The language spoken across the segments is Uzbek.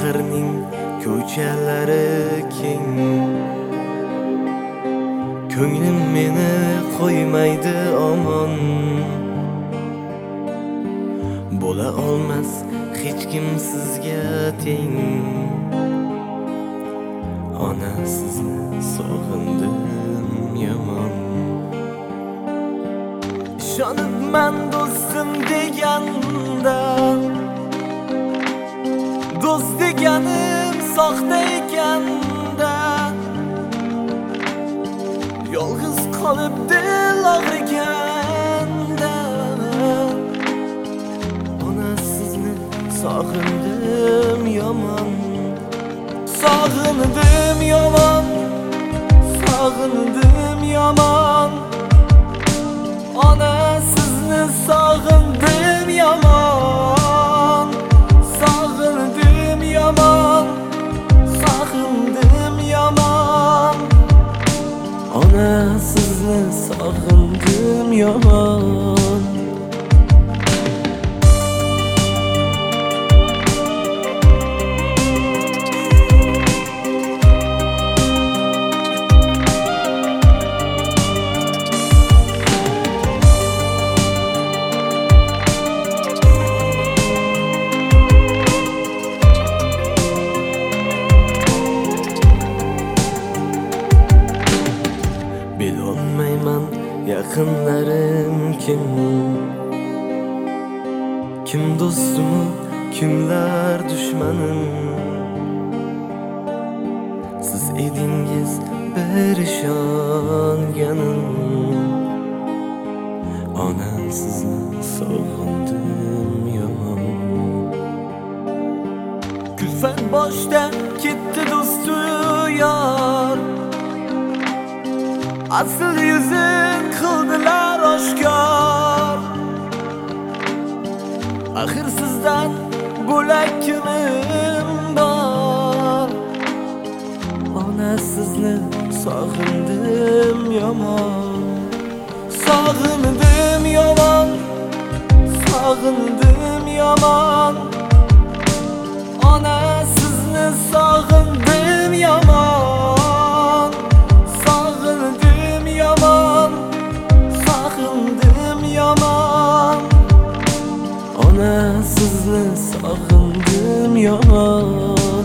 Shaharning ko'chalari keng, ko'nglim meni qo'ymaydi omon. Bo'la olmas hech kim sizga teng. Ona, sizni sog'indim yomon. Ishonibman do'stim deganda, do'st deganim soxta ekanda. Yolg'iz qolib dil og'riganda, ona, sizni sog'indim yomon. Sog'indim yomon, sog'indim yomon. Ona, sizni sog'indim yomon. Sog'indim yomon, sog'indim yomon. Ona, sizni sog'indim yomon. Bilolmayman yaqinlarim kim, kim do'stim, kimlar dushmanim. Siz edingiz bir ishonganim. Ona, sizni sog'indim yomon. Kulfat boshdan ketdi do'stu yor, asl yuzin qildilar oshkor. Axir sizdan bo'lak kimim bor. Ona, sizni sog'indim yomon. Sog'indim yomon, sog'indim yomon. Ona, sizni sog'indim yomon. Sog'indim yomon, sog'indim yomon. Ona, sizni sog'indim yomon.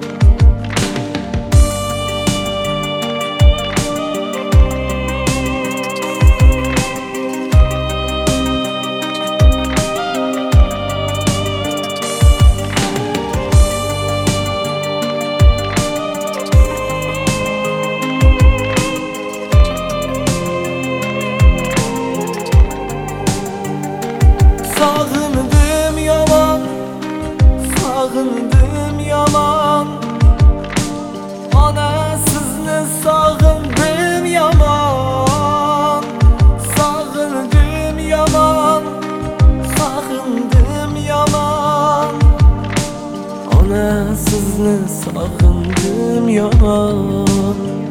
Sog'indim yomon, sog'indim yomon. Ona, sizni sog'indim yomon. Sog'indim yomon, sog'indim yomon. Ona, sizni sog'indim yomon.